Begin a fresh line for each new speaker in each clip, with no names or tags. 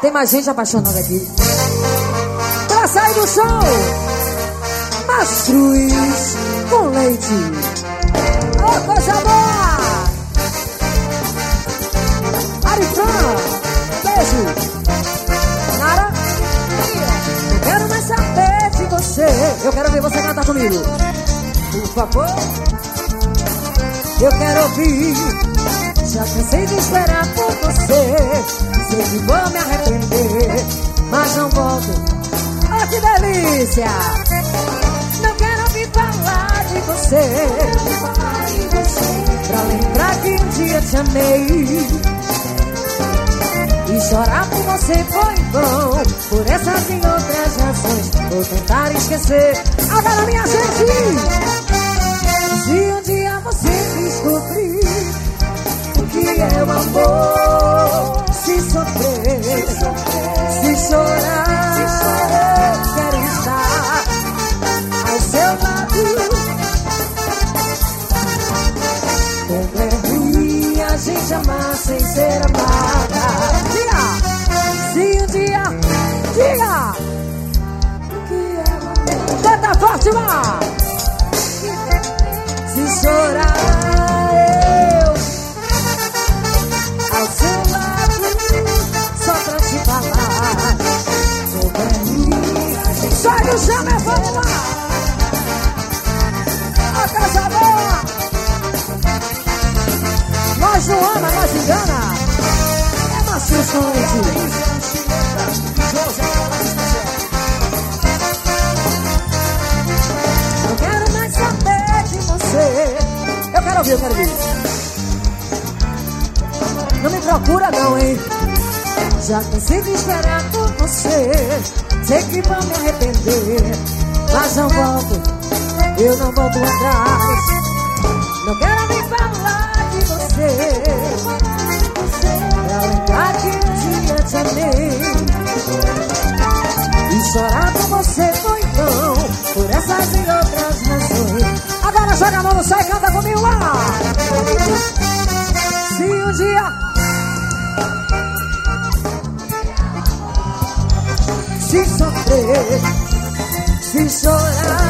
Tem mais gente apaixonada aqui. Pra sair do show, mastruz com leite. Ô, coisa boa! Arifran, beijo. Nara, eu quero mais saber de você. Eu quero ver você cantar comigo. Por favor, eu quero ouvir. Já cansei de esperar por você. Sei que vou me arrepender, mas não volto. Oh, que delícia! Não quero ouvir falar de você, pra lembrar que um dia te amei. E chorar por você foi bom. Por essas e outras razões vou tentar esquecer. Agora minha gente, se um dia você descobrir o que é o amor, se sofrer, se chorar, eu quero estar ao seu lado. Como é ruim a gente amar sem ser amada. Diga! Se um dia, diga! O que é o amor? Canta forte, lá! Se chorar, eu ao seu lado, só pra te falar. Como é ruim a gente... Sai do chão, meu, vamos lá! A casa boa! Nós não ama, nós engana. É macio com leite. Não quero mais saber de você. Eu quero ouvir, eu quero ouvir. Não me procura não, hein. Já cansei de esperar por você. Sei que vão me arrepender, mas não volto. Eu não volto atrás. Não quero nem falar de você, pra lembrar que um dia te amei. E chorar por você foi bom. Por essas e outras razões. Agora joga a mão no céu e canta comigo lá. Se um dia, se sofrer, se chorar,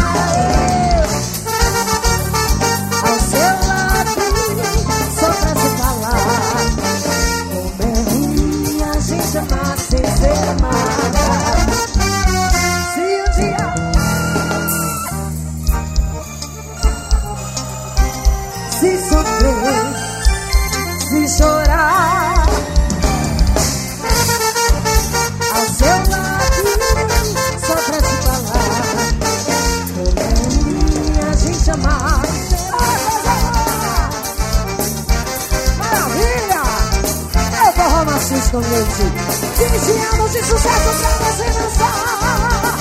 ao seu lado, só pra te falar. Como é ruim a gente amar sem ser amada. Se um dia, se sofrer, se chorar, ao seu lado, só pra te falar. Como é ruim a gente amar. Maravilha! Eu forró macio com leite. 15 anos de sucesso pra você dançar.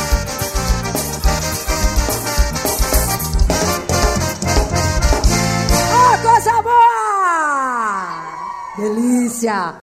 Oh, coisa boa! Delícia!